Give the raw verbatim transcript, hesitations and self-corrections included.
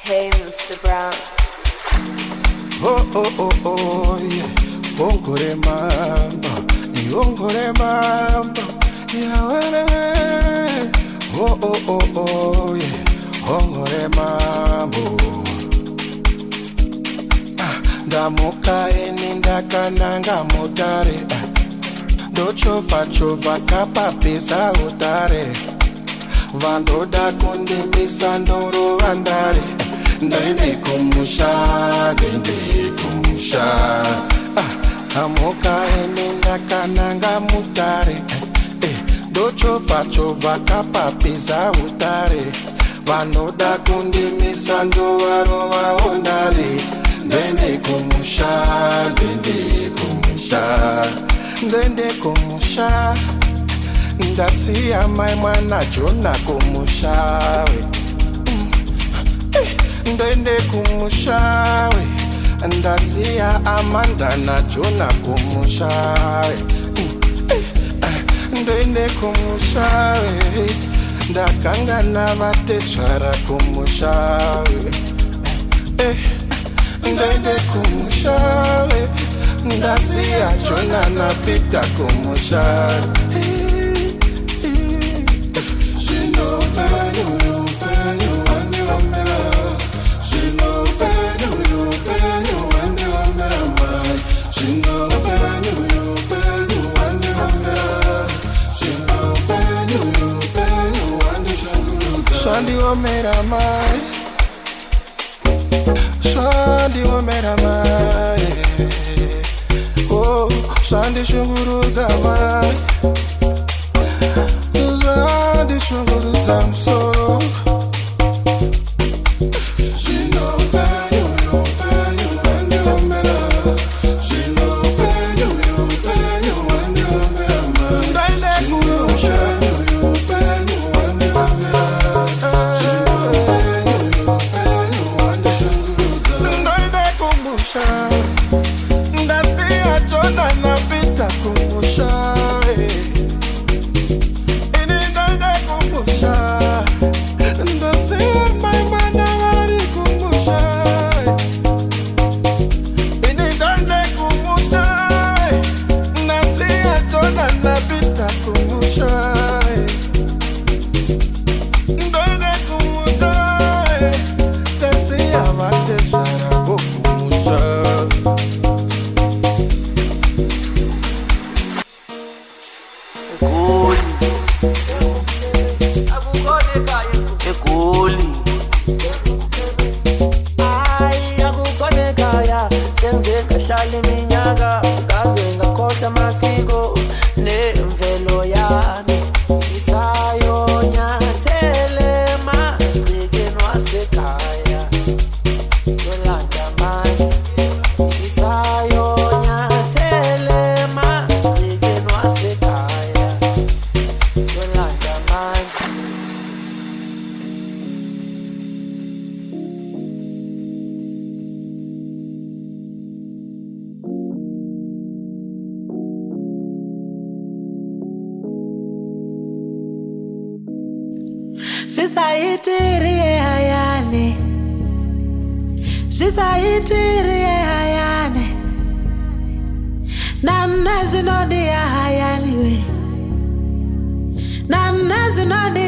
Hey, Mister Brown. Oh, oh, oh, oh, yeah. Ongore mambo, ongore mambo, yeah. Oh, oh, oh, oh, yeah. Ongore mambo. Ah, ndamuka eni ndakananga motare. Dochova chova kapa pesa utare. Vandoda kundi misandoro vandare. Ndende kumusha, ndende kumusha. Ah, amoka enenda kananga mutare. Eh, dochova chova kapa pesa utare. Vandoda kundi misando waro waondare. Ndende kumusha, ndende kumusha. Ndende kumusha. Ndasiya mai mwana jona kumushawe. Ndende kumushawe. Ndasiya Amanda na jona kumushawe. Ndende kumushawe. Ndakanga na vatechara kumushawe. Ndende kumushawe. Ndasiya jona na pita kumushawe. Shandi omera mai, Shandi omera mai, oh, Shandi shunguruza mai, Shandi shunguruza msoro. Shisayitiri hayane, Shisayitiri hayane, Nana zinodi hayane we, Nana zinodi